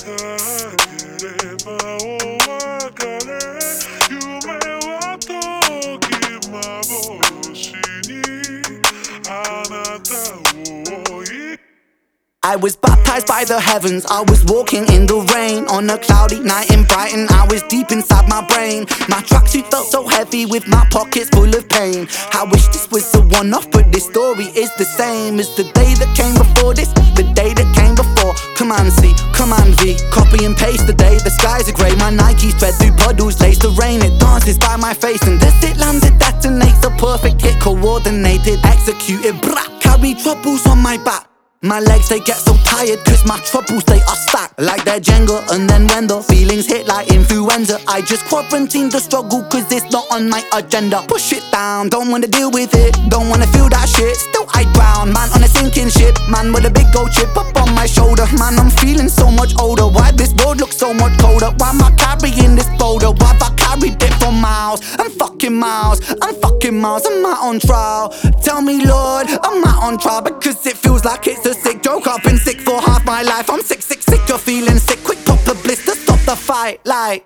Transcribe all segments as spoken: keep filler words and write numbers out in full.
I was baptized by the heavens, I was walking in the rain. On a cloudy night in Brighton, I was deep inside my brain. My tracksuit felt so heavy with my pockets full of pain. I wish this was a one-off, but this story is the same as the day that came before this, the day that came before. Command C, Command V, copy and paste the day. The skies are grey, my Nikes thread through puddles, lace the rain, it dances by my face. And as it lands, it detonates, a perfect hit, coordinated, executed, brah. Carry troubles on my back. My legs, they get so tired cause my troubles, they are stacked like they're Jenga. And then when the feelings hit like influenza, I just quarantine the struggle cause it's not on my agenda. Push it down, don't wanna deal with it, don't wanna feel that shit. Still I drown, man on a sinking ship, man with a big gold chip up on my shoulder. Man, I'm feeling so much older, why this road looks so much colder? Why am I carrying this boulder? Why have I carried it for miles? I'm fucking miles, I'm fucking miles, I'm out on trial. Tell me Lord, I'm out on trial because it feels like it's a sick joke. I've been sick for half my life, I'm sick, sick, sick of feeling sick. Quick pop a blister, stop the fight, like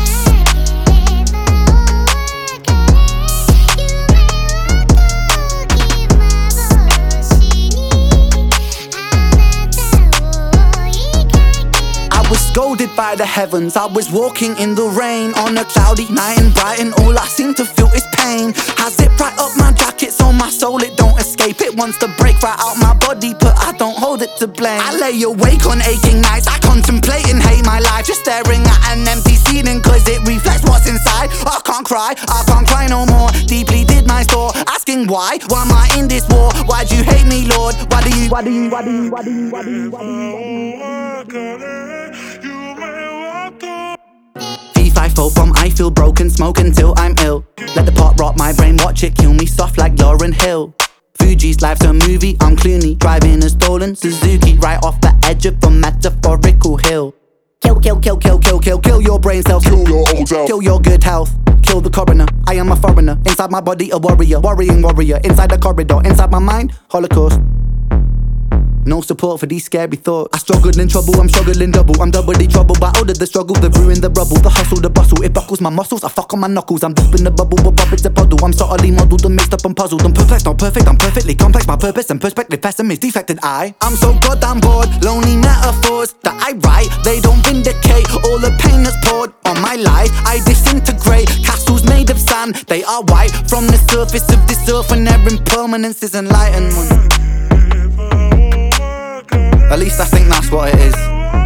I was scolded by the heavens, I was walking in the rain. On a cloudy night in Brighton, all I seem to feel is pain. I zip right up my jacket so my soul, it don't escape. It wants to break right out my body, but I don't hold it to blame. I lay awake on aching nights, I contemplate and hate my life, just staring at an empty ceiling cause it reflects what's inside. I can't cry, I can't cry no more. Deeply did my store, asking why, why am I in this war? Why'd you hate me, Lord? Why do you, why do you, why do you, why do you, why do you, why do you, why do you? V five four from I feel broken, smoke until I'm ill. Let the pot rot my brain, watch it kill me soft like Lauryn Hill. Fuji's life's a movie, I'm Clooney, driving a stolen Suzuki right off the edge of a metaphorical hill. Kill, kill, kill, kill, kill, kill, kill your brain cells, kill your old self, kill your good health, kill the coroner. I am a foreigner, inside my body a warrior, worrying warrior, inside the corridor, inside my mind, Holocaust. No support for these scary thoughts. I struggle in trouble, I'm struggling double. I'm doubly troubled by all of the struggle, the ruin, the rubble, the hustle, the bustle. It buckles my muscles, I fuck on my knuckles. I'm deep in the bubble, but rubbish the puddle. I'm subtly muddled and mixed up and puzzled. I'm perplexed, not perfect, I'm perfectly complex. My purpose and perspective, pessimist, defected I. I'm so goddamn bored, lonely metaphors that I write. They don't vindicate all the pain that's poured on my life. I disintegrate, castles made of sand. They are white from the surface of this earth, and their impermanence is enlightenment. At least I think that's what it is.